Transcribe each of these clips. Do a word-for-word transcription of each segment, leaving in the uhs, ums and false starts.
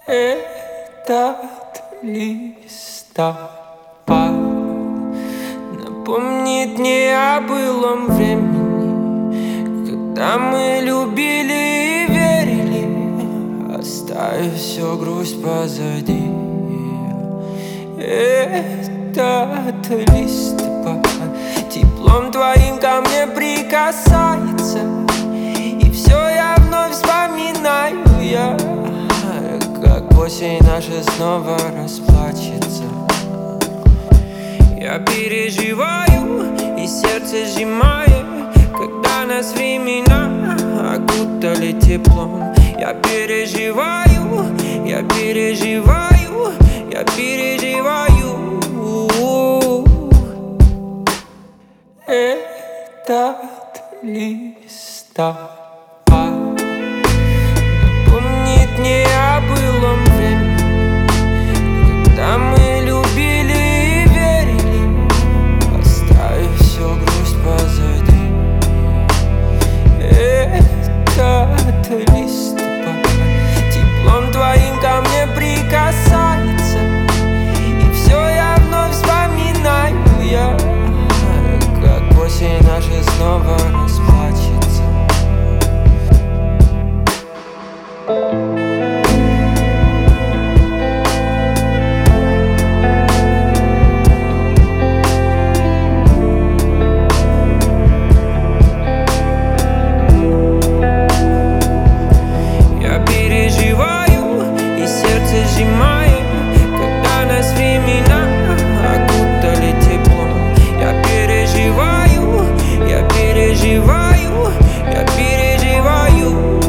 Этот листопад напомнит мне о былом времени, когда мы любили и верили, оставив всю грусть позади. Этот листопад теплом твоим ко мне прикасается, и все я вновь вспоминаю я, как осень наша снова расплачется. Я переживаю, и сердце сжимает, когда нас времена окутали теплом. Я переживаю, я переживаю, я переживаю. Этот листопад напомнит мне о былом времени, когда мы любили и верили, оставив всю грусть позади. Этот листопад теплом твоим ко мне прикасается, и все я вновь вспоминаю я, как осень наша снова расплачется. Я переживаю, и сердце сжимает, когда нас времена окутали теплом. Я переживаю, я переживаю, я переживаю.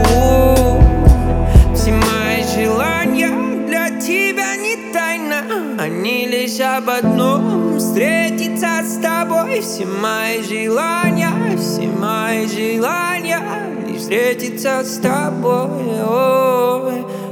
Все мои желания для тебя не тайна, они лишь об одном — встретиться с тобой. Все мои желания, все мои желания — лишь встретиться с тобой. Ой.